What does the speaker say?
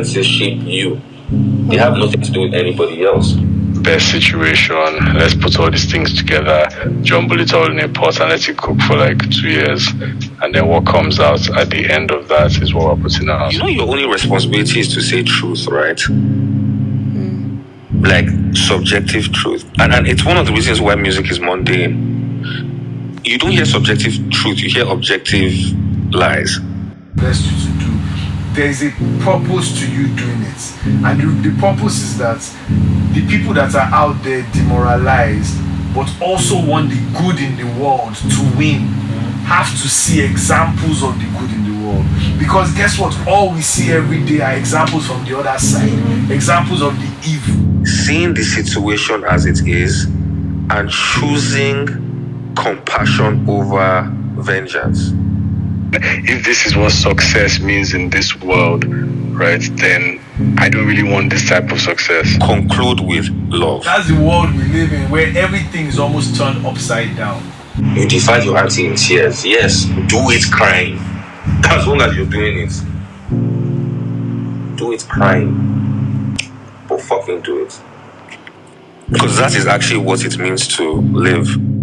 experiences shape you. They have nothing to do with anybody else. Best situation, let's put all these things together, jumble it all in a pot and let it cook for like 2 years, and then what comes out at the end of that is what we're putting out. You know, your only responsibility is to say truth, right? Like subjective truth. And it's one of the reasons why music is mundane. You don't hear subjective truth, you hear objective lies. Best you to do. There's a purpose to you doing it, and the purpose is that the people that are out there demoralized but also want the good in the world to win have to see examples of the good in the world. Because guess what? All we see every day are examples from the other side, examples of the evil. Seeing the situation as it is and choosing compassion over vengeance. If this is what success means in this world, right, then I don't really want this type of success. Conclude with love. That's the world we live in, where everything is almost turned upside down. You defy your auntie in tears. Yes, do it crying. As long as you're doing it. Do it crying. But fucking do it. Because that is actually what it means to live.